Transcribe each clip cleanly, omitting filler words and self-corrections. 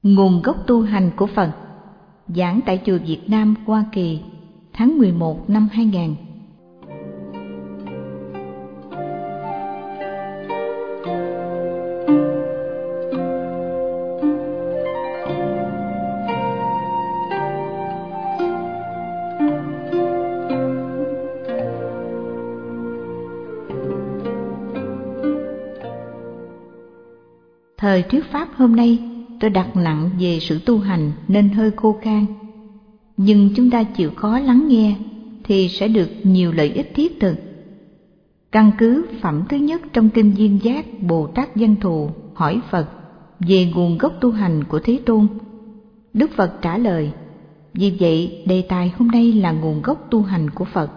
Nguồn gốc tu hành của Phật. Giảng tại Chùa Việt Nam, Hoa Kỳ, tháng 11 năm 2000. Thời thuyết pháp hôm nay tôi đặt nặng về sự tu hành nên hơi khô khan, nhưng chúng ta chịu khó lắng nghe thì sẽ được nhiều lợi ích thiết thực. Căn cứ phẩm thứ nhất trong kinh Duyên Giác, Bồ Tát Văn Thù hỏi Phật về nguồn gốc tu hành của Thế Tôn. Đức Phật trả lời: vì vậy đề tài hôm nay là nguồn gốc tu hành của Phật.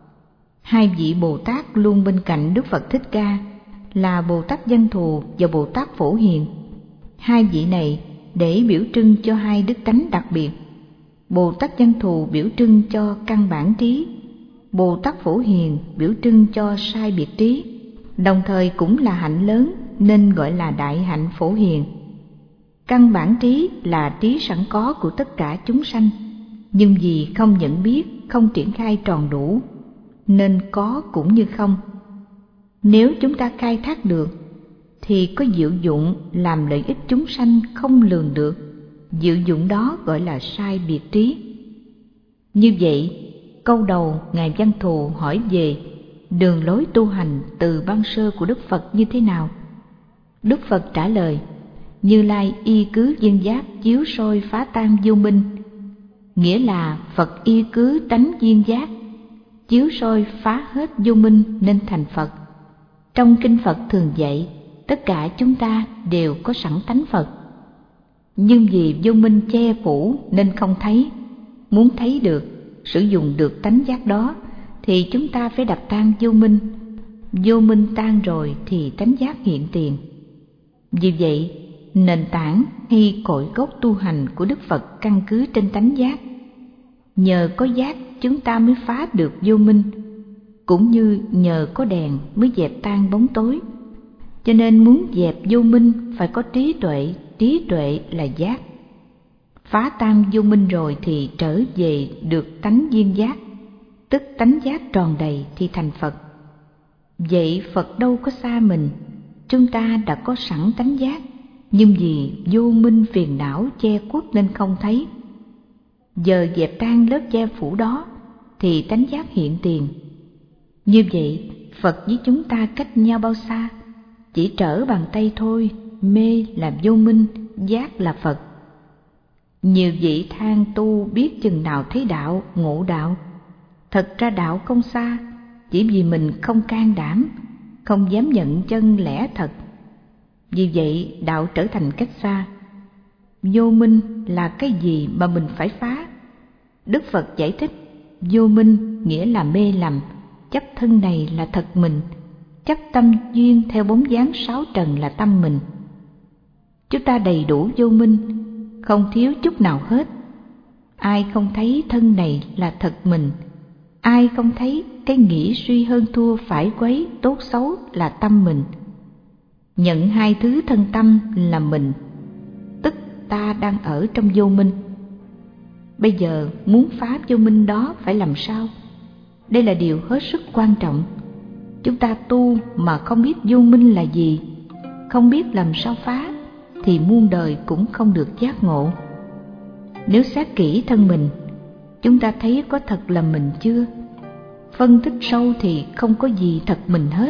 Hai vị Bồ Tát luôn bên cạnh Đức Phật Thích Ca là Bồ Tát Văn Thù và Bồ Tát Phổ Hiền. Hai vị này để biểu trưng cho hai đức tánh đặc biệt. Bồ Tát Văn Thù biểu trưng cho căn bản trí, Bồ Tát Phổ Hiền biểu trưng cho sai biệt trí, đồng thời cũng là hạnh lớn nên gọi là đại hạnh Phổ Hiền. Căn bản trí là trí sẵn có của tất cả chúng sanh, nhưng vì không nhận biết, không triển khai tròn đủ, nên có cũng như không. Nếu chúng ta khai thác được thì có diệu dụng làm lợi ích chúng sanh không lường được. Diệu dụng đó gọi là sai biệt trí. Như vậy, câu đầu Ngài Văn Thù hỏi về đường lối tu hành từ ban sơ của Đức Phật như thế nào. Đức Phật trả lời: Như Lai y cứ duyên giác chiếu soi phá tan vô minh, nghĩa là Phật y cứ tánh duyên giác chiếu soi phá hết vô minh nên thành Phật. Trong kinh Phật thường dạy tất cả chúng ta đều có sẵn tánh Phật, nhưng vì vô minh che phủ nên không thấy. Muốn thấy được, sử dụng được tánh giác đó thì chúng ta phải đập tan vô minh. Vô minh tan rồi thì tánh giác hiện tiền. Vì vậy, nền tảng hay cội gốc tu hành của Đức Phật căn cứ trên tánh giác. Nhờ có giác chúng ta mới phá được vô minh, cũng như nhờ có đèn mới dẹp tan bóng tối. Cho nên muốn dẹp vô minh phải có trí tuệ, trí tuệ là giác. Phá tan vô minh rồi thì trở về được tánh duyên giác, tức tánh giác tròn đầy thì thành Phật. Vậy Phật đâu có xa mình, chúng ta đã có sẵn tánh giác, nhưng vì vô minh phiền não che khuất nên không thấy. Giờ dẹp tan lớp che phủ đó thì tánh giác hiện tiền. Như vậy, Phật với chúng ta cách nhau bao xa? Chỉ trở bàn tay thôi. Mê là vô minh, giác là Phật. Nhiều vị than tu biết chừng nào thấy đạo, ngộ đạo. Thật ra đạo không xa, chỉ vì mình không can đảm, không dám nhận chân lẽ thật. Vì vậy đạo trở thành cách xa. Vô minh là cái gì mà mình phải phá? Đức Phật giải thích: vô minh nghĩa là mê lầm, chấp thân này là thật mình, chấp tâm duyên theo bóng dáng sáu trần là tâm mình. Chúng ta đầy đủ vô minh, không thiếu chút nào hết. Ai không thấy thân này là thật mình, ai không thấy cái nghĩ suy hơn thua phải quấy tốt xấu là tâm mình. Nhận hai thứ thân tâm là mình, tức ta đang ở trong vô minh. Bây giờ muốn phá vô minh đó phải làm sao? Đây là điều hết sức quan trọng. Chúng ta tu mà không biết vô minh là gì, không biết làm sao phá, thì muôn đời cũng không được giác ngộ. Nếu xét kỹ thân mình, chúng ta thấy có thật là mình chưa? Phân tích sâu thì không có gì thật mình hết.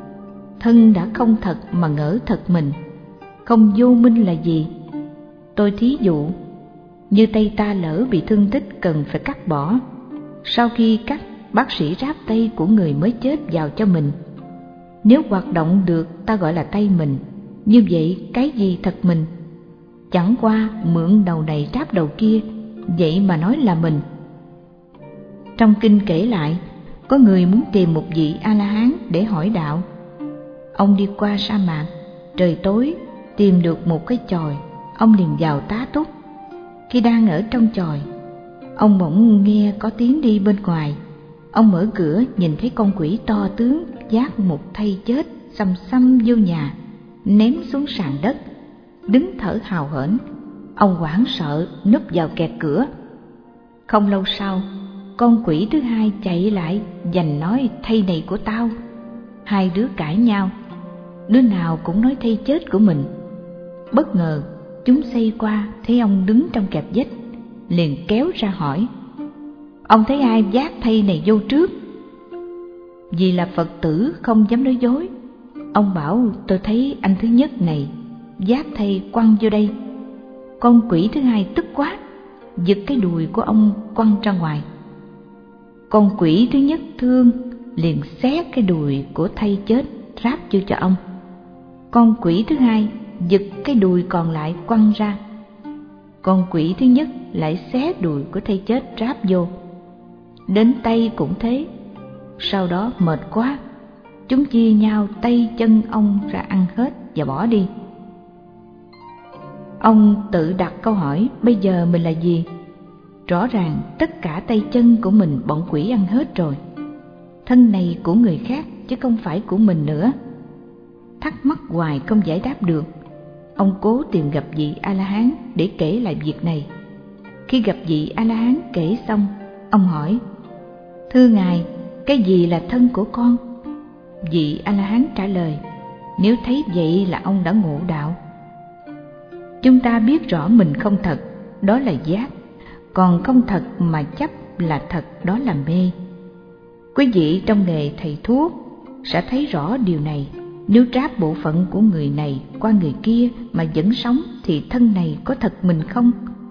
Thân đã không thật mà ngỡ thật mình. Không vô minh là gì? Tôi thí dụ, như tay ta lỡ bị thương tích cần phải cắt bỏ. Sau khi cắt, bác sĩ ráp tay của người mới chết vào cho mình. Nếu hoạt động được ta gọi là tay mình. Như vậy cái gì thật mình? Chẳng qua mượn đầu này ráp đầu kia, vậy mà nói là mình. Trong kinh kể lại, có người muốn tìm một vị A-la-hán để hỏi đạo. Ông đi qua sa mạc, trời tối, tìm được một cái chòi, ông liền vào tá túc. Khi đang ở trong chòi, ông bỗng nghe có tiếng đi bên ngoài. Ông mở cửa nhìn thấy con quỷ to tướng vác một thây chết xăm xăm vô nhà, ném xuống sàn đất, đứng thở hào hển. Ông hoảng sợ núp vào kẹt cửa. Không lâu sau, con quỷ thứ hai chạy lại giành nói thây này của tao. Hai đứa cãi nhau, đứa nào cũng nói thây chết của mình. Bất ngờ chúng xoay qua thấy ông đứng trong kẹp vách, liền kéo ra hỏi: ông thấy ai vác thây này vô trước? Vì là Phật tử không dám nói dối, ông bảo: tôi thấy anh thứ nhất này vác thây quăng vô đây. Con quỷ thứ hai tức quá, giật cái đùi của ông quăng ra ngoài. Con quỷ thứ nhất thương, liền xé cái đùi của thây chết ráp vô cho ông. Con quỷ thứ hai giật cái đùi còn lại quăng ra. Con quỷ thứ nhất lại xé đùi của thây chết ráp vô. Đến tay cũng thế. Sau đó mệt quá, chúng chia nhau tay chân ông ra ăn hết và bỏ đi. Ông tự đặt câu hỏi: bây giờ mình là gì? Rõ ràng tất cả tay chân của mình bọn quỷ ăn hết rồi. Thân này của người khác chứ không phải của mình nữa. Thắc mắc hoài không giải đáp được. Ông cố tìm gặp vị A-la-hán để kể lại việc này. Khi gặp vị A-la-hán kể xong, ông hỏi: thưa ngài, cái gì là thân của con? Vị A-la-hán trả lời: nếu thấy vậy là ông đã ngộ đạo. Chúng ta biết rõ mình không thật, đó là giác. Còn không thật mà chấp là thật, đó là mê. Quý vị trong nghề thầy thuốc sẽ thấy rõ điều này. Nếu tráp bộ phận của người này qua người kia mà vẫn sống thì thân này có thật mình không?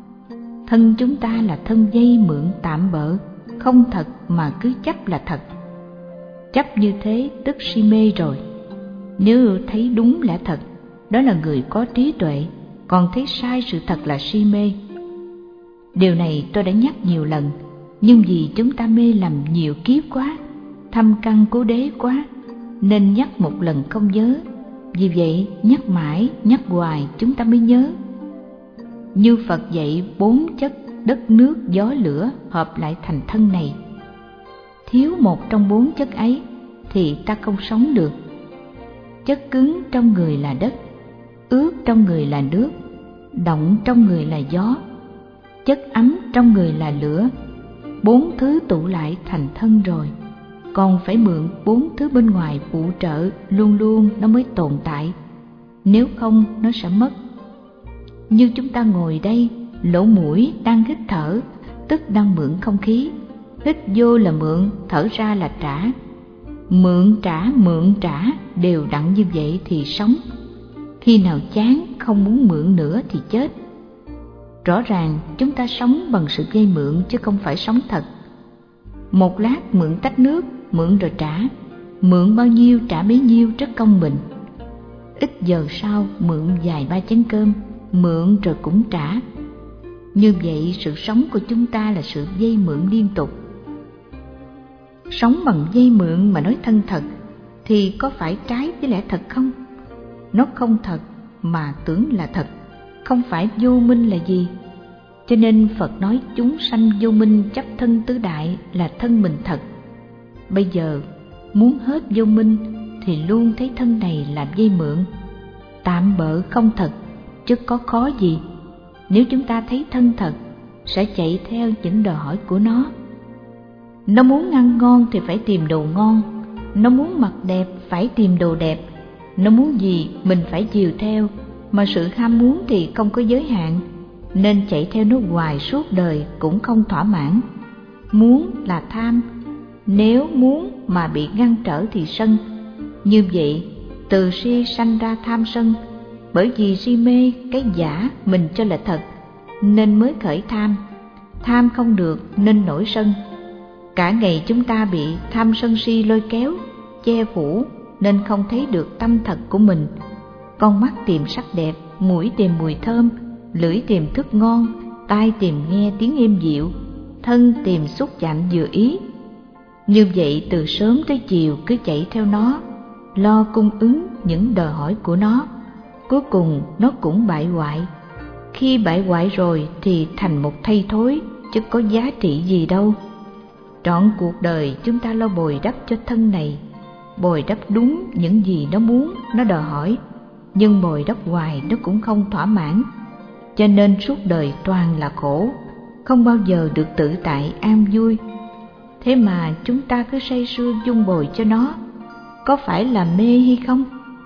Thân chúng ta là thân dây mượn tạm bợ, không thật mà cứ chấp là thật. Chấp như thế tức si mê rồi. Nếu thấy đúng lẽ thật, đó là người có trí tuệ, còn thấy sai sự thật là si mê. Điều này tôi đã nhắc nhiều lần, nhưng vì chúng ta mê lầm nhiều kiếp quá, thâm căn cố đế quá, nên nhắc một lần không nhớ. Vì vậy nhắc mãi, nhắc hoài chúng ta mới nhớ. Như Phật dạy 4 chất đất nước gió lửa hợp lại thành thân này. Thiếu một trong 4 chất ấy thì ta không sống được. Chất cứng trong người là đất, ướt trong người là nước, động trong người là gió, chất ấm trong người là lửa. 4 thứ tụ lại thành thân rồi, còn phải mượn 4 thứ bên ngoài phụ trợ luôn luôn nó mới tồn tại, nếu không nó sẽ mất. Như chúng ta ngồi đây, lỗ mũi đang hít thở, tức đang mượn không khí. Hít vô là mượn, thở ra là trả. Mượn trả đều đặn như vậy thì sống. Khi nào chán không muốn mượn nữa thì chết. Rõ ràng chúng ta sống bằng sự vay mượn chứ không phải sống thật. Một lát mượn tách nước, mượn rồi trả. Mượn bao nhiêu trả bấy nhiêu, rất công bình. Ít giờ sau mượn vài ba chén cơm, mượn rồi cũng trả. Như vậy sự sống của chúng ta là sự vay mượn liên tục. Sống bằng vay mượn mà nói thân thật thì có phải trái với lẽ thật không? Nó không thật mà tưởng là thật, không phải vô minh là gì? Cho nên Phật nói chúng sanh vô minh chấp thân tứ đại là thân mình thật. Bây giờ muốn hết vô minh thì luôn thấy thân này là vay mượn, tạm bợ không thật, chứ có khó gì. Nếu chúng ta thấy thân thật, sẽ chạy theo những đòi hỏi của nó. Nó muốn ăn ngon thì phải tìm đồ ngon, nó muốn mặc đẹp phải tìm đồ đẹp, nó muốn gì mình phải chiều theo, mà sự ham muốn thì không có giới hạn, nên chạy theo nó hoài suốt đời cũng không thỏa mãn. Muốn là tham, nếu muốn mà bị ngăn trở thì sân. Như vậy từ si sanh ra tham sân, bởi vì si mê cái giả mình cho là thật nên mới khởi tham. Tham không được nên nổi sân. Cả ngày chúng ta bị tham sân si lôi kéo, che phủ nên không thấy được tâm thật của mình. Con mắt tìm sắc đẹp, mũi tìm mùi thơm, lưỡi tìm thức ngon, tai tìm nghe tiếng êm dịu, thân tìm xúc chạm vừa ý. Như vậy từ sớm tới chiều cứ chạy theo nó, lo cung ứng những đòi hỏi của nó. Cuối cùng nó cũng bại hoại. Khi bại hoại rồi thì thành một thây thối, chứ có giá trị gì đâu. Trọn cuộc đời chúng ta lo bồi đắp cho thân này, bồi đắp đúng những gì nó muốn, nó đòi hỏi, nhưng bồi đắp hoài nó cũng không thỏa mãn. cho nên suốt đời toàn là khổ, không bao giờ được tự tại an vui. Thế mà chúng ta cứ say sưa dung bồi cho nó, có phải là mê hay không?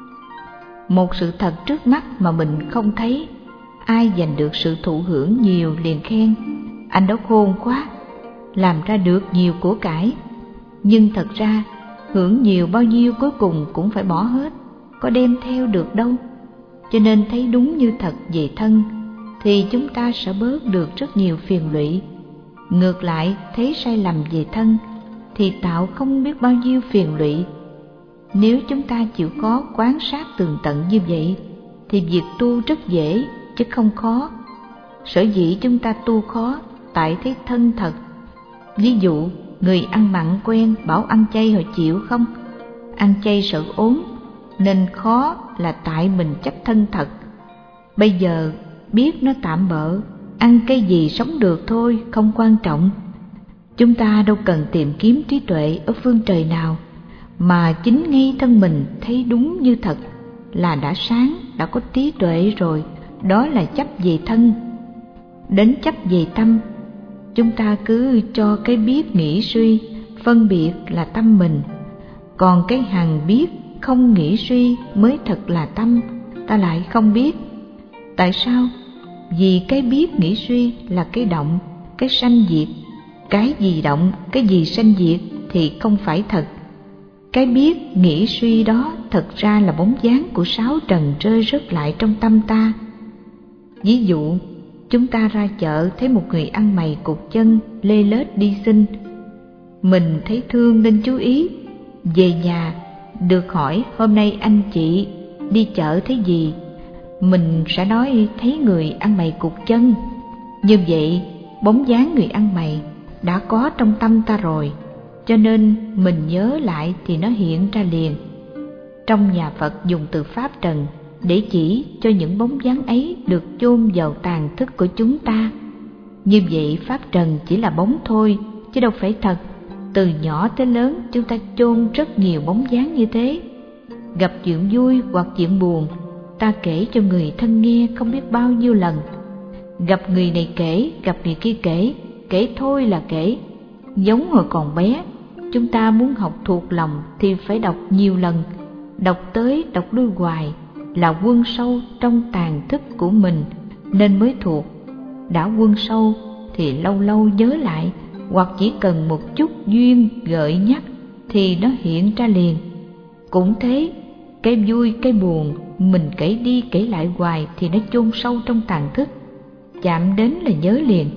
Một sự thật trước mắt mà mình không thấy, ai giành được sự thụ hưởng nhiều liền khen anh đó khôn quá, làm ra được nhiều của cải. Nhưng thật ra hưởng nhiều bao nhiêu cuối cùng cũng phải bỏ hết, có đem theo được đâu. Cho nên thấy đúng như thật về thân thì chúng ta sẽ bớt được rất nhiều phiền lụy. Ngược lại thấy sai lầm về thân thì tạo không biết bao nhiêu phiền lụy. Nếu chúng ta chịu khó quan sát tường tận như vậy thì việc tu rất dễ chứ không khó. Sở dĩ chúng ta tu khó tại thấy thân thật. Ví dụ người ăn mặn quen bảo ăn chay họ chịu không? Ăn chay sợ ốm nên khó là tại mình chấp thân thật. Bây giờ biết nó tạm bợ, ăn cái gì sống được thôi, không quan trọng. Chúng ta đâu cần tìm kiếm trí tuệ ở phương trời nào, mà chính ngay thân mình thấy đúng như thật là đã sáng, đã có trí tuệ rồi. Đó là chấp về thân. Đến chấp về tâm, chúng ta cứ cho cái biết nghĩ suy phân biệt là tâm mình, còn cái hằng biết không nghĩ suy mới thật là tâm, ta lại không biết. Tại sao? Vì cái biết nghĩ suy là cái động, cái sanh diệt. Cái gì động, cái gì sanh diệt thì không phải thật. Cái biết nghĩ suy đó thật ra là bóng dáng của sáu trần rơi rớt lại trong tâm ta. Ví dụ, chúng ta ra chợ thấy một người ăn mày cụt chân, lê lết đi xin. Mình thấy thương nên chú ý. Về nhà, được hỏi hôm nay anh chị đi chợ thấy gì? Mình sẽ nói thấy người ăn mày cụt chân. Như vậy, bóng dáng người ăn mày đã có trong tâm ta rồi, cho nên mình nhớ lại thì nó hiện ra liền. Trong nhà Phật dùng từ pháp trần để chỉ cho những bóng dáng ấy được chôn vào tàn thức của chúng ta. Như vậy pháp trần chỉ là bóng thôi, chứ đâu phải thật. Từ nhỏ tới lớn chúng ta chôn rất nhiều bóng dáng như thế. Gặp chuyện vui hoặc chuyện buồn, ta kể cho người thân nghe không biết bao nhiêu lần. Gặp người này kể, gặp người kia kể, kể thôi là kể. Giống hồi còn bé, chúng ta muốn học thuộc lòng thì phải đọc nhiều lần. Đọc tới đọc lui hoài là quân sâu trong tàn thức của mình nên mới thuộc. Đã quân sâu thì lâu lâu nhớ lại, hoặc chỉ cần một chút duyên gợi nhắc thì nó hiện ra liền. Cũng thế, cái vui cái buồn mình kể đi kể lại hoài thì nó chôn sâu trong tàn thức, chạm đến là nhớ liền.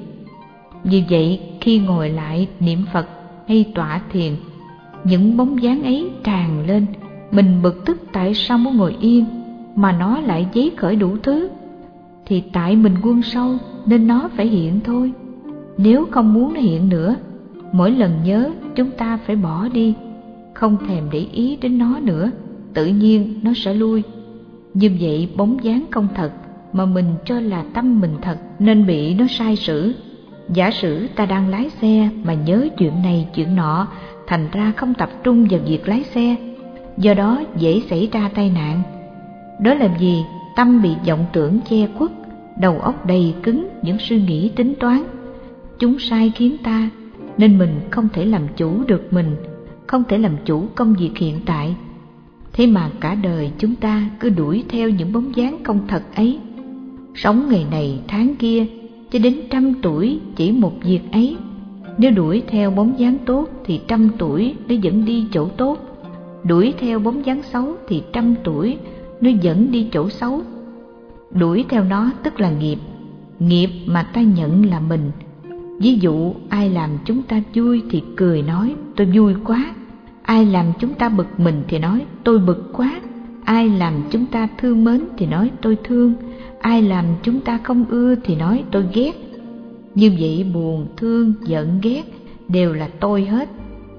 Như vậy khi ngồi lại niệm Phật hay tọa thiền, những bóng dáng ấy tràn lên. Mình bực tức tại sao muốn ngồi yên mà nó lại dấy khởi đủ thứ, thì tại mình quân sâu nên nó phải hiện thôi. Nếu không muốn nó hiện nữa, mỗi lần nhớ chúng ta phải bỏ đi, không thèm để ý đến nó nữa, tự nhiên nó sẽ lui. Như vậy bóng dáng không thật mà mình cho là tâm mình thật nên bị nó sai sử. Giả sử ta đang lái xe mà nhớ chuyện này chuyện nọ, thành ra không tập trung vào việc lái xe, do đó dễ xảy ra tai nạn. Đó là vì tâm bị vọng tưởng che khuất, đầu óc đầy cứng những suy nghĩ tính toán. Chúng sai khiến ta nên mình không thể làm chủ được mình, không thể làm chủ công việc hiện tại. Thế mà cả đời chúng ta cứ đuổi theo những bóng dáng không thật ấy, sống ngày này tháng kia cho đến 100 tuổi chỉ một việc ấy. Nếu đuổi theo bóng dáng tốt thì 100 tuổi nó vẫn đi chỗ tốt, đuổi theo bóng dáng xấu thì 100 tuổi nó vẫn đi chỗ xấu. Đuổi theo nó tức là nghiệp, nghiệp mà ta nhận là mình. Ví dụ ai làm chúng ta vui thì cười nói tôi vui quá, ai làm chúng ta bực mình thì nói tôi bực quá, ai làm chúng ta thương mến thì nói tôi thương, ai làm chúng ta không ưa thì nói tôi ghét. Như vậy buồn, thương, giận, ghét đều là tôi hết.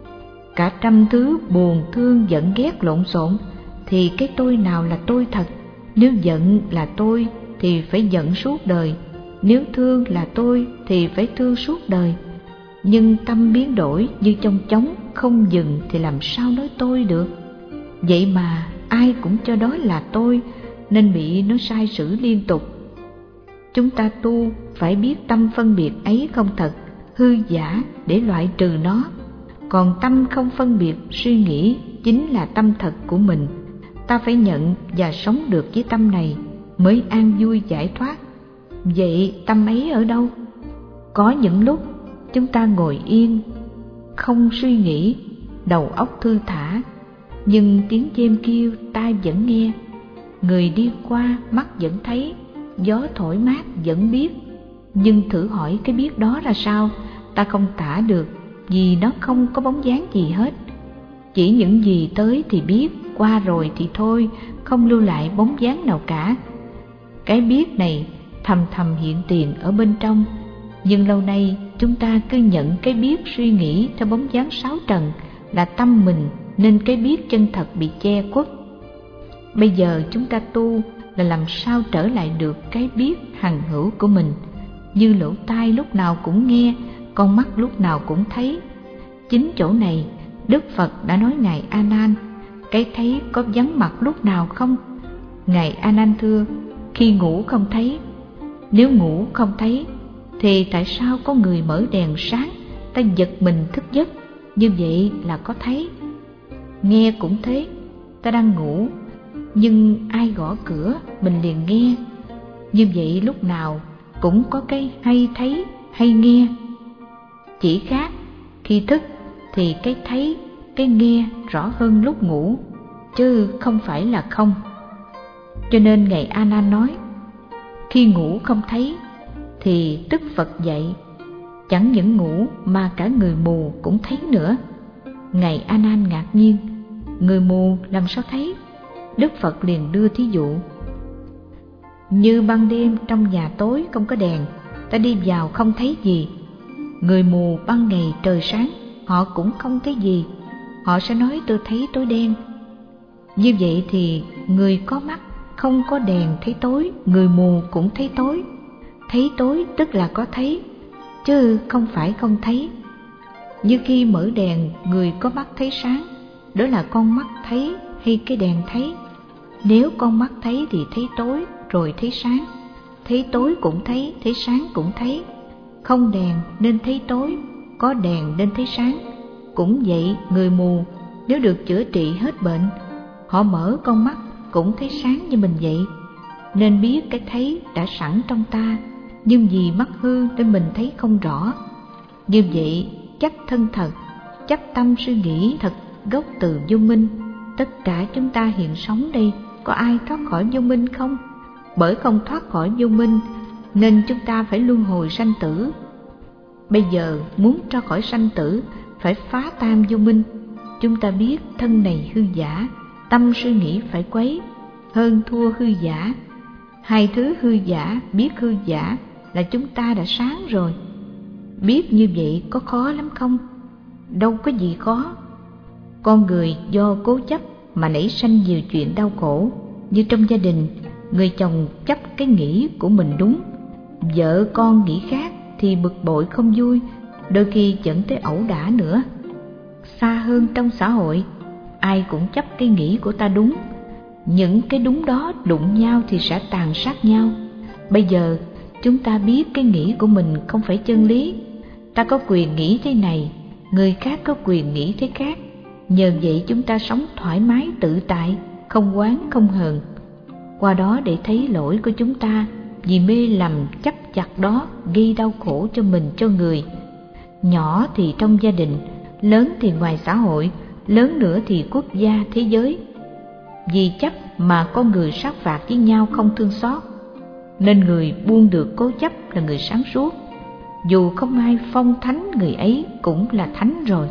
Cả 100 thứ buồn, thương, giận, ghét lộn xộn thì cái tôi nào là tôi thật? Nếu giận là tôi thì phải giận suốt đời, nếu thương là tôi thì phải thương suốt đời. Nhưng tâm biến đổi như trong chóng không dừng thì làm sao nói tôi được? Vậy mà ai cũng cho đó là tôi nên bị nó sai sử liên tục. Chúng ta tu phải biết tâm phân biệt ấy không thật, hư giả để loại trừ nó. Còn tâm không phân biệt suy nghĩ chính là tâm thật của mình. Ta phải nhận và sống được với tâm này mới an vui giải thoát. Vậy tâm ấy ở đâu? Có những lúc chúng ta ngồi yên, không suy nghĩ, đầu óc thư thả, nhưng tiếng chim kêu tai vẫn nghe, người đi qua mắt vẫn thấy, gió thổi mát vẫn biết. Nhưng thử hỏi cái biết đó ra sao, ta không tả được, vì nó không có bóng dáng gì hết. Chỉ những gì tới thì biết, qua rồi thì thôi, không lưu lại bóng dáng nào cả. Cái biết này thầm thầm hiện tiền ở bên trong, nhưng lâu nay chúng ta cứ nhận cái biết suy nghĩ theo bóng dáng sáu trần là tâm mình, nên cái biết chân thật bị che khuất. Bây giờ chúng ta tu là làm sao trở lại được cái biết hằng hữu của mình, như lỗ tai lúc nào cũng nghe, con mắt lúc nào cũng thấy. Chính chỗ này Đức Phật đã nói ngài A Nan, cái thấy có vắng mặt lúc nào không? Ngài A Nan thưa, khi ngủ không thấy. Nếu ngủ không thấy thì tại sao có người mở đèn sáng, ta giật mình thức giấc, như vậy là có thấy. Nghe cũng thế, ta đang ngủ nhưng ai gõ cửa mình liền nghe, như vậy lúc nào cũng có cái hay thấy hay nghe. Chỉ khác khi thức thì cái thấy cái nghe rõ hơn lúc ngủ, chứ không phải là không. Cho nên ngài A Nan nói, khi ngủ không thấy thì Đức Phật dạy, chẳng những ngủ mà cả người mù cũng thấy nữa. Ngài A Nan ngạc nhiên, người mù làm sao thấy? Đức Phật liền đưa thí dụ, như ban đêm trong nhà tối không có đèn, ta đi vào không thấy gì. Người mù ban ngày trời sáng, họ cũng không thấy gì, họ sẽ nói tôi thấy tối đen. Như vậy thì người có mắt không có đèn thấy tối, người mù cũng thấy tối. Thấy tối tức là có thấy, chứ không phải không thấy. Như khi mở đèn, người có mắt thấy sáng, đó là con mắt thấy hay cái đèn thấy? Nếu con mắt thấy thì thấy tối rồi thấy sáng, thấy tối cũng thấy sáng cũng thấy. Không đèn nên thấy tối, có đèn nên thấy sáng. Cũng vậy, người mù nếu được chữa trị hết bệnh, họ mở con mắt cũng thấy sáng như mình vậy. Nên biết cái thấy đã sẵn trong ta, nhưng vì mắt hư nên mình thấy không rõ. Như vậy, chấp thân thật, chấp tâm suy nghĩ thật gốc từ vô minh. Tất cả chúng ta hiện sống đây, có ai thoát khỏi vô minh không? Bởi không thoát khỏi vô minh nên chúng ta phải luân hồi sanh tử. Bây giờ muốn ra khỏi sanh tử phải phá tam vô minh. Chúng ta biết thân này hư giả, tâm suy nghĩ phải quấy, hơn thua hư giả. Hai thứ hư giả, biết hư giả là chúng ta đã sáng rồi. Biết như vậy có khó lắm không? Đâu có gì khó. Con người do cố chấp mà nảy sanh nhiều chuyện đau khổ. Như trong gia đình, người chồng chấp cái nghĩ của mình đúng, vợ con nghĩ khác thì bực bội không vui, đôi khi dẫn tới ẩu đả nữa. Xa hơn trong xã hội, ai cũng chấp cái nghĩ của ta đúng. Những cái đúng đó đụng nhau thì sẽ tàn sát nhau. Bây giờ chúng ta biết cái nghĩ của mình không phải chân lý. Ta có quyền nghĩ thế này, người khác có quyền nghĩ thế khác. Nhờ vậy chúng ta sống thoải mái tự tại, không oán không hờn. Qua đó để thấy lỗi của chúng ta vì mê lầm chấp chặt đó gây đau khổ cho mình cho người. Nhỏ thì trong gia đình, lớn thì ngoài xã hội, lớn nữa thì quốc gia thế giới. Vì chấp mà con người sát phạt với nhau không thương xót, nên người buông được cố chấp là người sáng suốt. Dù không ai phong thánh, người ấy cũng là thánh rồi.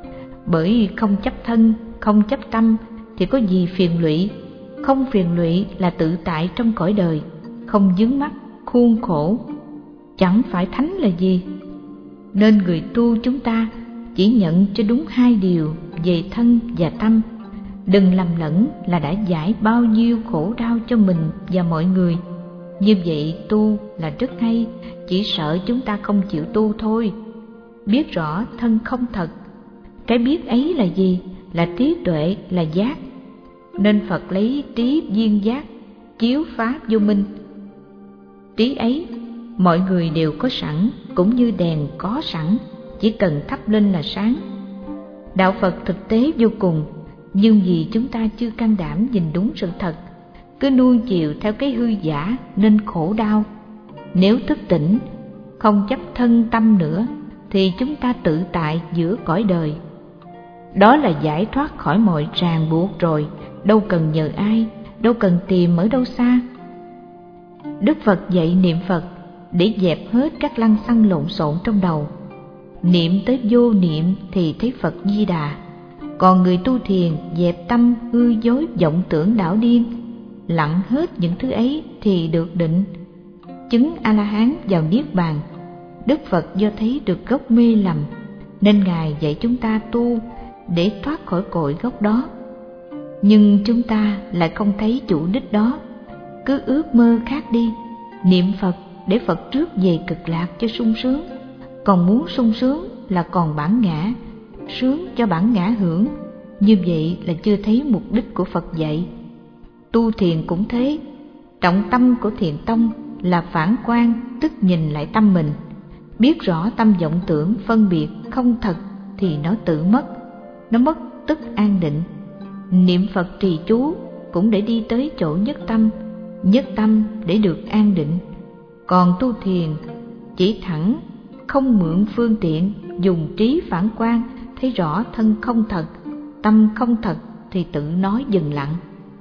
Bởi không chấp thân, không chấp tâm thì có gì phiền lụy. Không phiền lụy là tự tại trong cõi đời, không vướng mắc khuôn khổ, chẳng phải thánh là gì. Nên người tu chúng ta chỉ nhận cho đúng hai điều về thân và tâm. Đừng lầm lẫn là đã giải bao nhiêu khổ đau cho mình và mọi người. Như vậy tu là rất hay, chỉ sợ chúng ta không chịu tu thôi. Biết rõ thân không thật, cái biết ấy là gì? Là trí tuệ, là giác. Nên Phật lấy trí duyên giác chiếu phá vô minh. Trí ấy mọi người đều có sẵn, cũng như đèn có sẵn, chỉ cần thắp lên là sáng. Đạo Phật thực tế vô cùng, nhưng vì chúng ta chưa can đảm nhìn đúng sự thật, cứ nuông chiều theo cái hư giả nên khổ đau. Nếu thức tỉnh, không chấp thân tâm nữa, thì chúng ta tự tại giữa cõi đời. Đó là giải thoát khỏi mọi ràng buộc rồi, đâu cần nhờ ai, đâu cần tìm ở đâu xa. Đức Phật dạy niệm Phật để dẹp hết các lăng xăng lộn xộn trong đầu. Niệm tới vô niệm thì thấy Phật Di Đà. Còn người tu thiền dẹp tâm hư dối vọng tưởng đảo điên, lặng hết những thứ ấy thì được định, chứng A-la-hán vào Niết Bàn. Đức Phật do thấy được gốc mê lầm, nên Ngài dạy chúng ta tu để thoát khỏi cội gốc đó. Nhưng chúng ta lại không thấy chủ đích đó, cứ ước mơ khác đi, niệm Phật để Phật trước về cực lạc cho sung sướng. Còn muốn sung sướng là còn bản ngã, sướng cho bản ngã hưởng. Như vậy là chưa thấy mục đích của Phật dạy. Tu thiền cũng thế, trọng tâm của thiền tông là phản quan, tức nhìn lại tâm mình. Biết rõ tâm vọng tưởng phân biệt không thật thì nó tự mất, nó mất tức an định. Niệm Phật trì chú cũng để đi tới chỗ nhất tâm để được an định. Còn tu thiền chỉ thẳng, không mượn phương tiện, dùng trí phản quan, thấy rõ thân không thật, tâm không thật thì tự nói dừng lặng.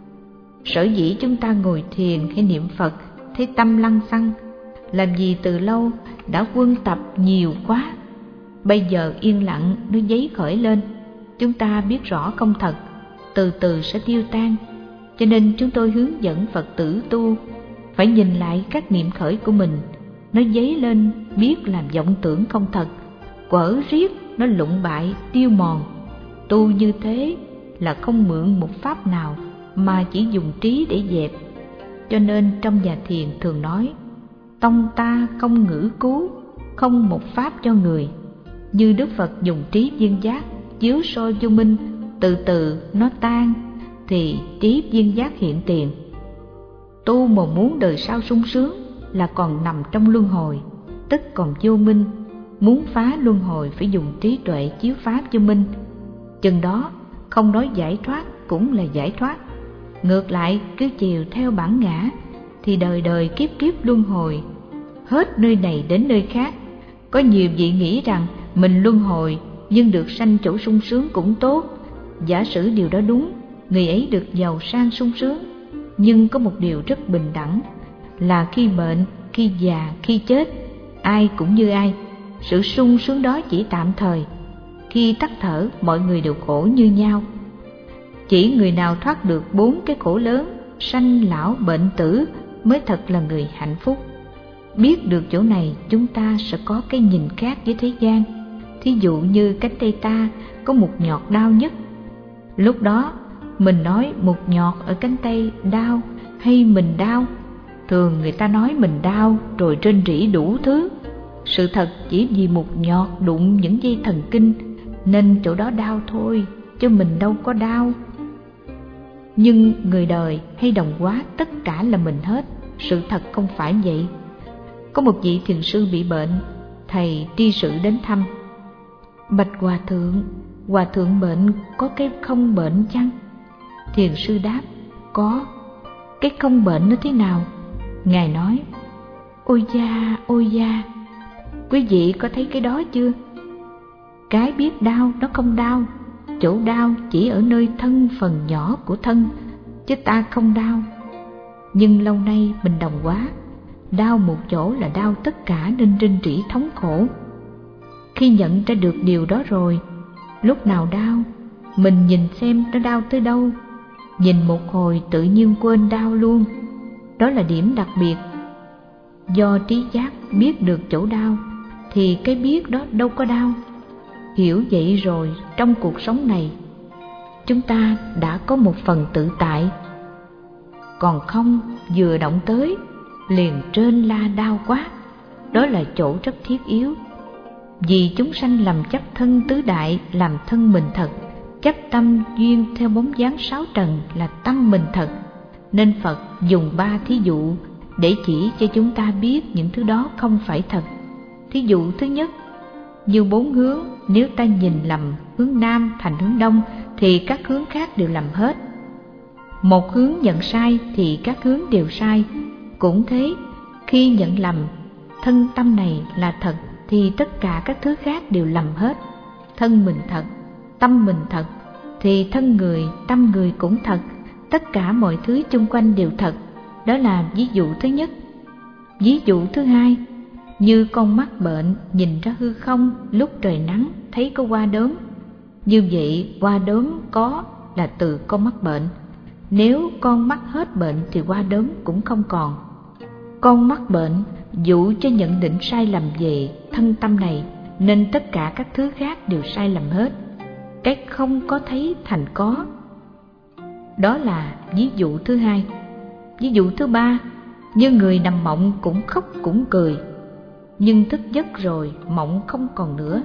Sở dĩ chúng ta ngồi thiền hay niệm Phật thấy tâm lăng xăng, làm gì từ lâu đã quân tập nhiều quá. Bây giờ yên lặng nó dấy khởi lên, chúng ta biết rõ không thật, từ từ sẽ tiêu tan. Cho nên chúng tôi hướng dẫn Phật tử tu phải nhìn lại các niệm khởi của mình, nó dấy lên biết làm vọng tưởng không thật, quở riết nó lụng bại tiêu mòn. Tu như thế là không mượn một pháp nào mà chỉ dùng trí để dẹp. Cho nên trong nhà thiền thường nói, tông ta không ngữ cứu, không một pháp cho người. Như Đức Phật dùng trí viên giác chiếu soi vô minh, từ từ nó tan thì trí viên giác hiện tiền. Tu mà muốn đời sau sung sướng là còn nằm trong luân hồi, tức còn vô minh. Muốn phá luân hồi phải dùng trí tuệ chiếu pháp vô minh. Chừng đó không nói giải thoát cũng là giải thoát. Ngược lại cứ chiều theo bản ngã thì đời đời kiếp kiếp luân hồi, hết nơi này đến nơi khác. Có nhiều vị nghĩ rằng mình luân hồi nhưng được sanh chỗ sung sướng cũng tốt. Giả sử điều đó đúng, người ấy được giàu sang sung sướng. Nhưng có một điều rất bình đẳng là khi bệnh, khi già, khi chết, ai cũng như ai. Sự sung sướng đó chỉ tạm thời. Khi tắt thở, mọi người đều khổ như nhau. Chỉ người nào thoát được 4 cái khổ lớn, sanh lão bệnh tử, mới thật là người hạnh phúc. Biết được chỗ này, chúng ta sẽ có cái nhìn khác với thế gian. Thí dụ như cánh tay ta có một nhọt đau nhất. Lúc đó mình nói một nhọt ở cánh tay đau hay mình đau. Thường người ta nói mình đau rồi rên rỉ đủ thứ. Sự thật chỉ vì một nhọt đụng những dây thần kinh nên chỗ đó đau thôi, chứ mình đâu có đau. Nhưng người đời hay đồng hóa tất cả là mình hết. Sự thật không phải vậy. Có một vị thiền sư bị bệnh, thầy tri sự đến thăm. Bạch hòa thượng bệnh có cái không bệnh chăng? Thiền sư đáp, có. Cái không bệnh nó thế nào? Ngài nói, ôi da, quý vị có thấy cái đó chưa? Cái biết đau nó không đau, chỗ đau chỉ ở nơi thân phần nhỏ của thân, chứ ta không đau. Nhưng lâu nay mình đồng hóa, đau một chỗ là đau tất cả nên rên rỉ thống khổ. Khi nhận ra được điều đó rồi, lúc nào đau, mình nhìn xem nó đau tới đâu. Nhìn một hồi tự nhiên quên đau luôn. Đó là điểm đặc biệt. Do trí giác biết được chỗ đau, thì cái biết đó đâu có đau. Hiểu vậy rồi, trong cuộc sống này, chúng ta đã có một phần tự tại. Còn không, vừa động tới, liền rên la đau quá. Đó là chỗ rất thiết yếu. Vì chúng sanh lầm chấp thân tứ đại làm thân mình thật, chấp tâm duyên theo bóng dáng sáu trần là tâm mình thật. Nên Phật dùng 3 thí dụ để chỉ cho chúng ta biết những thứ đó không phải thật. Thí dụ thứ nhất, như 4 hướng, nếu ta nhìn lầm hướng Nam thành hướng Đông thì các hướng khác đều lầm hết. Một hướng nhận sai thì các hướng đều sai. Cũng thế, khi nhận lầm thân tâm này là thật thì tất cả các thứ khác đều lầm hết. Thân mình thật, tâm mình thật thì thân người, tâm người cũng thật, tất cả mọi thứ chung quanh đều thật. Đó là ví dụ thứ nhất. Ví dụ thứ hai, như con mắt bệnh nhìn ra hư không lúc trời nắng thấy có hoa đốm. Như vậy hoa đốm có là từ con mắt bệnh. Nếu con mắt hết bệnh thì hoa đốm cũng không còn. Con mắt bệnh dụ cho nhận định sai lầm về thân tâm này, nên tất cả các thứ khác đều sai lầm hết. Cái không có thấy thành có. Đó là ví dụ thứ hai. Ví dụ thứ ba, như người nằm mộng cũng khóc cũng cười, nhưng thức giấc rồi mộng không còn nữa.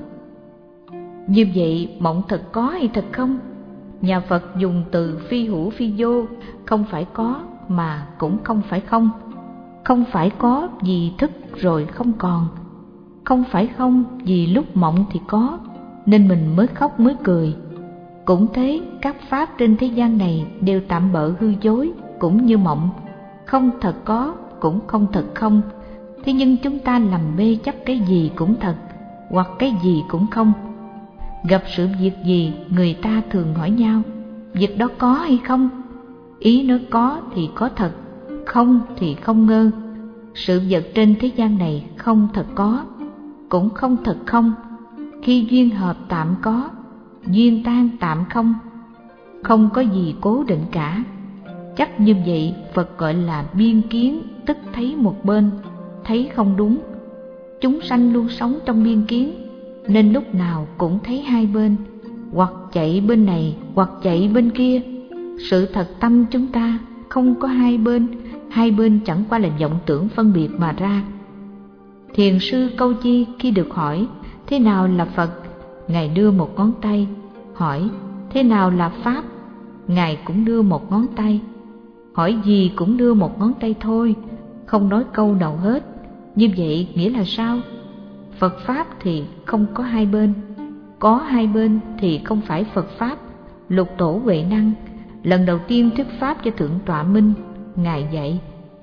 Như vậy mộng thật có hay thật không? Nhà Phật dùng từ phi hữu phi vô, không phải có mà cũng không phải không. Không phải có vì thức rồi không còn, không phải không vì lúc mộng thì có, nên mình mới khóc mới cười. Cũng thế, các pháp trên thế gian này đều tạm bợ hư dối, cũng như mộng, không thật có cũng không thật không. Thế nhưng chúng ta lầm mê chấp cái gì cũng thật, hoặc cái gì cũng không. Gặp sự việc gì, người ta thường hỏi nhau, việc đó có hay không? Ý nói có thì có thật, không thì không ngơ. Sự vật trên thế gian này không thật có, cũng không thật không. Khi duyên hợp tạm có, duyên tan tạm không. Không có gì cố định cả. Chắc như vậy Phật gọi là biên kiến, tức thấy một bên, thấy không đúng. Chúng sanh luôn sống trong biên kiến, nên lúc nào cũng thấy hai bên, hoặc chạy bên này hoặc chạy bên kia. Sự thật tâm chúng ta không có hai bên chẳng qua là vọng tưởng phân biệt mà ra. Thiền sư Câu Chi khi được hỏi thế nào là Phật, Ngài đưa một ngón tay. Hỏi thế nào là Pháp, Ngài cũng đưa một ngón tay. Hỏi gì cũng đưa một ngón tay thôi, không nói câu nào hết. Như vậy nghĩa là sao? Phật Pháp thì không có hai bên. Có hai bên thì không phải Phật Pháp. Lục Tổ Huệ Năng lần đầu tiên thuyết Pháp cho Thượng Tọa Minh, Ngài dạy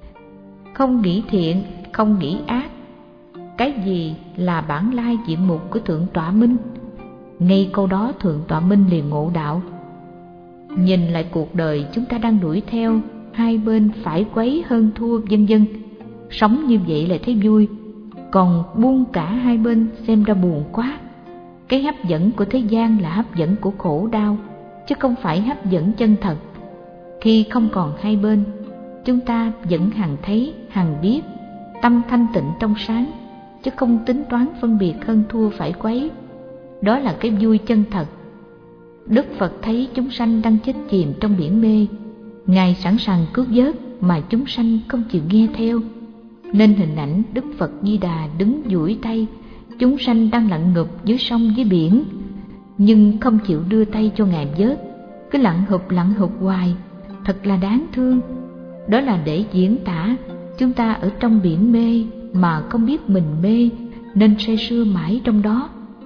không nghĩ thiện, không nghĩ ác. Cái gì là bản lai diện mục của Thượng Tọa Minh? Ngay câu đó Thượng Tọa Minh liền ngộ đạo. Nhìn lại cuộc đời chúng ta đang đuổi theo, hai bên phải quấy hơn thua vân vân. Sống như vậy lại thấy vui, còn buông cả hai bên xem ra buồn quá. Cái hấp dẫn của thế gian là hấp dẫn của khổ đau, chứ không phải hấp dẫn chân thật. Khi không còn hai bên, chúng ta vẫn hằng thấy, hằng biết, tâm thanh tịnh trong sáng, chứ không tính toán phân biệt hơn thua phải quấy. Đó là cái vui chân thật. Đức Phật thấy chúng sanh đang chết chìm trong biển mê, Ngài sẵn sàng cứu vớt mà chúng sanh không chịu nghe theo. Nên hình ảnh Đức Phật Di Đà đứng duỗi tay, chúng sanh đang lặn ngụp dưới sông dưới biển, nhưng không chịu đưa tay cho Ngài vớt, cứ lặn hụp hoài, thật là đáng thương. Đó là để diễn tả chúng ta ở trong biển mê mà không biết mình mê, nên say sưa mãi trong đó.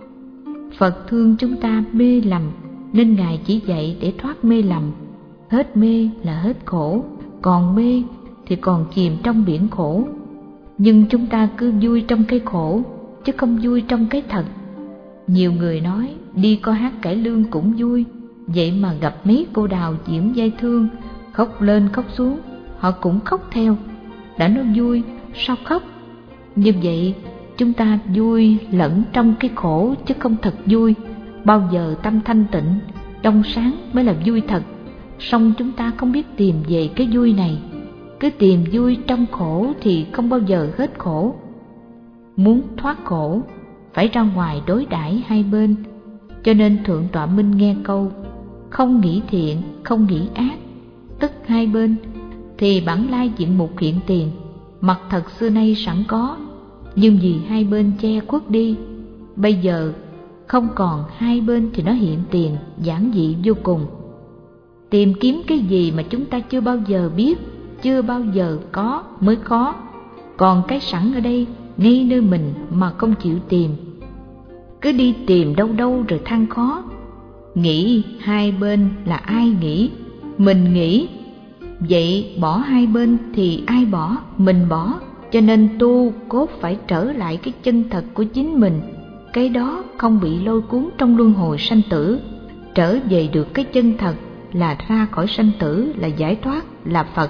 Phật thương chúng ta mê lầm, nên Ngài chỉ dạy để thoát mê lầm. Hết mê là hết khổ, còn mê thì còn chìm trong biển khổ. Nhưng chúng ta cứ vui trong cái khổ, chứ không vui trong cái thật. Nhiều người nói đi coi hát cải lương cũng vui, vậy mà gặp mấy cô đào diễn dây thương, khóc lên khóc xuống, họ cũng khóc theo. Đã nói vui, sao khóc? Như vậy chúng ta vui lẫn trong cái khổ, chứ không thật vui. Bao giờ tâm thanh tịnh, trong sáng mới là vui thật. Song chúng ta không biết tìm về cái vui này, cứ tìm vui trong khổ thì không bao giờ hết khổ. Muốn thoát khổ phải ra ngoài đối đãi hai bên. Cho nên Thượng Tọa Minh nghe câu không nghĩ thiện, không nghĩ ác, tức hai bên, thì bản lai diện mục hiện tiền, mặt thật xưa nay sẵn có, nhưng vì hai bên che khuất đi, bây giờ không còn hai bên thì nó hiện tiền, giản dị vô cùng. Tìm kiếm cái gì mà chúng ta chưa bao giờ biết, chưa bao giờ có mới khó. Còn cái sẵn ở đây, ngay nơi mình mà không chịu tìm. Cứ đi tìm đâu đâu rồi than khó. Nghĩ hai bên là ai nghĩ? Mình nghĩ. Vậy bỏ hai bên thì ai bỏ? Mình bỏ. Cho nên tu cốt phải trở lại cái chân thật của chính mình. Cái đó không bị lôi cuốn trong luân hồi sanh tử. Trở về được cái chân thật là ra khỏi sanh tử, là giải thoát, là Phật.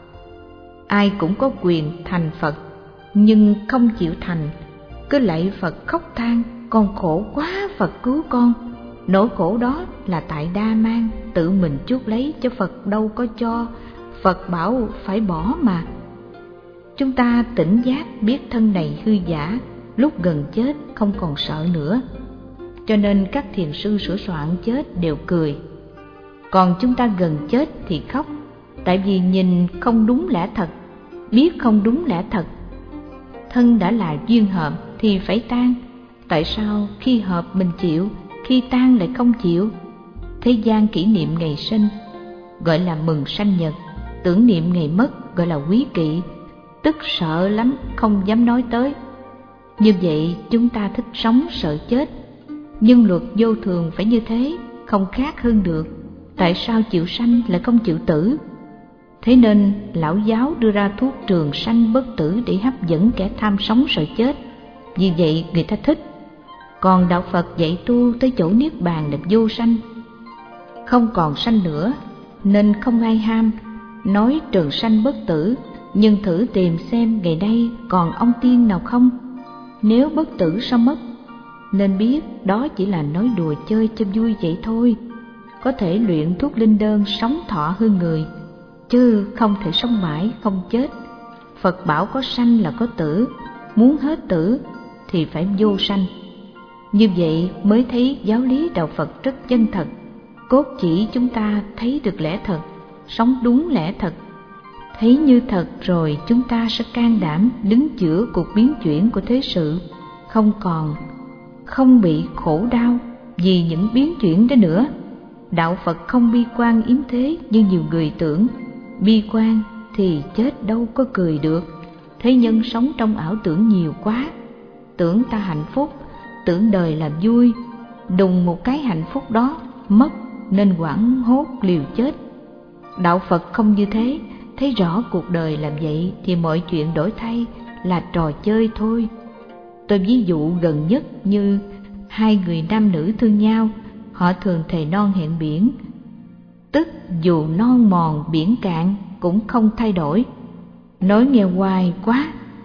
Ai cũng có quyền thành Phật, nhưng không chịu thành. Cứ lạy Phật khóc than, con khổ quá Phật cứu con. Nỗi khổ đó là tại đa mang, tự mình chuốc lấy chứ Phật đâu có cho. Phật bảo phải bỏ mà. Chúng ta tỉnh giác biết thân này hư giả, lúc gần chết không còn sợ nữa. Cho nên các thiền sư sửa soạn chết đều cười. Còn chúng ta gần chết thì khóc, tại vì nhìn không đúng lẽ thật, biết không đúng lẽ thật. Thân đã là duyên hợp thì phải tan. Tại sao khi hợp mình chịu, khi tan lại không chịu? Thế gian kỷ niệm ngày sinh gọi là mừng sanh nhật, tưởng niệm ngày mất gọi là quý kỵ, tức sợ lắm không dám nói tới. Như vậy chúng ta thích sống sợ chết. Nhưng luật vô thường phải như thế, không khác hơn được. Tại sao chịu sanh lại không chịu tử? Thế nên lão giáo đưa ra thuốc trường sanh bất tử để hấp dẫn kẻ tham sống sợ chết. Vì vậy người ta thích. Còn đạo Phật dạy tu tới chỗ niết bàn là vô sanh, không còn sanh nữa, nên không ai ham. Nói trường sanh bất tử, nhưng thử tìm xem ngày nay còn ông tiên nào không? Nếu bất tử sao mất? Nên biết đó chỉ là nói đùa chơi cho vui vậy thôi. Có thể luyện thuốc linh đơn sống thọ hơn người, chứ không thể sống mãi không chết. Phật bảo có sanh là có tử, muốn hết tử thì phải vô sanh. Như vậy mới thấy giáo lý đạo Phật rất chân thật, cốt chỉ chúng ta thấy được lẽ thật, sống đúng lẽ thật. Thấy như thật rồi chúng ta sẽ can đảm đứng giữa cuộc biến chuyển của thế sự, không bị khổ đau vì những biến chuyển đó nữa. Đạo Phật không bi quan yếm thế như nhiều người tưởng. Bi quan thì chết đâu có cười được. Thế nhân sống trong ảo tưởng nhiều quá, tưởng ta hạnh phúc, tưởng đời là vui, đùng một cái hạnh phúc đó mất nên hoảng hốt liều chết. Đạo Phật không như thế, thấy rõ cuộc đời làm vậy thì mọi chuyện đổi thay là trò chơi thôi. Tôi ví dụ gần nhất như hai người nam nữ thương nhau, họ thường thề non hẹn biển, tức dù non mòn biển cạn cũng không thay đổi. Nói nghe hoài quá,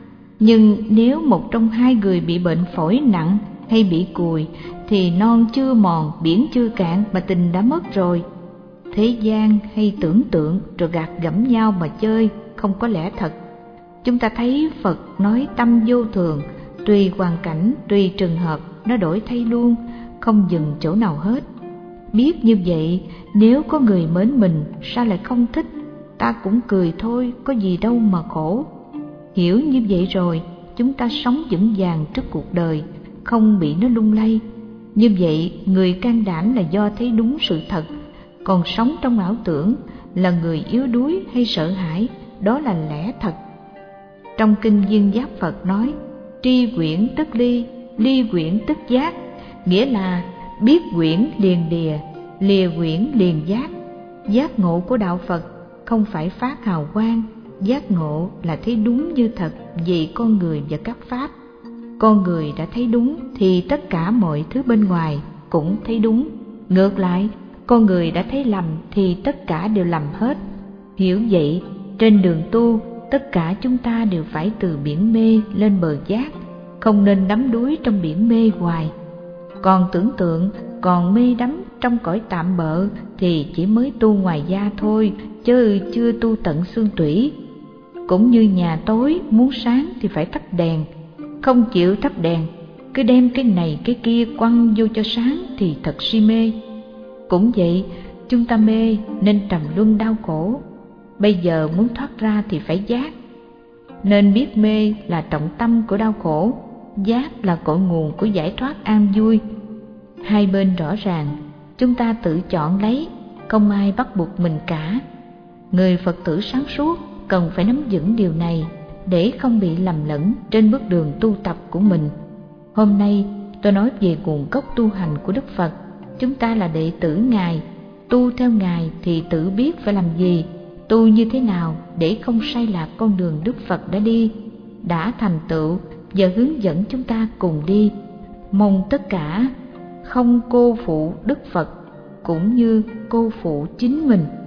nhưng nếu một trong hai người bị bệnh phổi nặng hay bị cùi thì non chưa mòn biển chưa cạn mà tình đã mất rồi. Thế gian hay tưởng tượng rồi gạt gẫm nhau mà chơi, không có lẽ thật. Chúng ta thấy Phật nói tâm vô thường, tùy hoàn cảnh, tùy trường hợp nó đổi thay luôn, không dừng chỗ nào hết. Biết như vậy, nếu có người mến mình sao lại không thích? Ta cũng cười thôi, có gì đâu mà khổ. Hiểu như vậy rồi, chúng ta sống vững vàng trước cuộc đời, không bị nó lung lay. Như vậy, người can đảm là do thấy đúng sự thật, còn sống trong ảo tưởng là người yếu đuối hay sợ hãi, đó là lẽ thật. Trong kinh Duyên Giác Phật nói, tri quyển tức ly, ly quyển tức giác, nghĩa là biết quyển liền lìa, lìa quyển liền giác. Giác ngộ của đạo Phật không phải phát hào quang, giác ngộ là thấy đúng như thật về con người và các pháp. Con người đã thấy đúng thì tất cả mọi thứ bên ngoài cũng thấy đúng. Ngược lại, con người đã thấy lầm thì tất cả đều lầm hết. Hiểu vậy, trên đường tu, tất cả chúng ta đều phải từ biển mê lên bờ giác, không nên đắm đuối trong biển mê hoài. Còn tưởng tượng, còn mê đắm trong cõi tạm bợ thì chỉ mới tu ngoài da thôi, chứ chưa tu tận xương tủy. Cũng như nhà tối muốn sáng thì phải tắt đèn, không chịu thắp đèn, cứ đem cái này cái kia quăng vô cho sáng thì thật si mê. Cũng vậy, chúng ta mê nên trầm luân đau khổ. Bây giờ muốn thoát ra thì phải giác. Nên biết mê là trọng tâm của đau khổ, giác là cội nguồn của giải thoát an vui. Hai bên rõ ràng, chúng ta tự chọn lấy, không ai bắt buộc mình cả. Người Phật tử sáng suốt cần phải nắm vững điều này để không bị lầm lẫn trên bước đường tu tập của mình. Hôm nay tôi nói về nguồn gốc tu hành của Đức Phật. Chúng ta là đệ tử Ngài, tu theo Ngài thì tự biết phải làm gì, tu như thế nào để không sai lạc con đường Đức Phật đã đi, đã thành tựu và hướng dẫn chúng ta cùng đi. Mong tất cả không cô phụ Đức Phật cũng như cô phụ chính mình.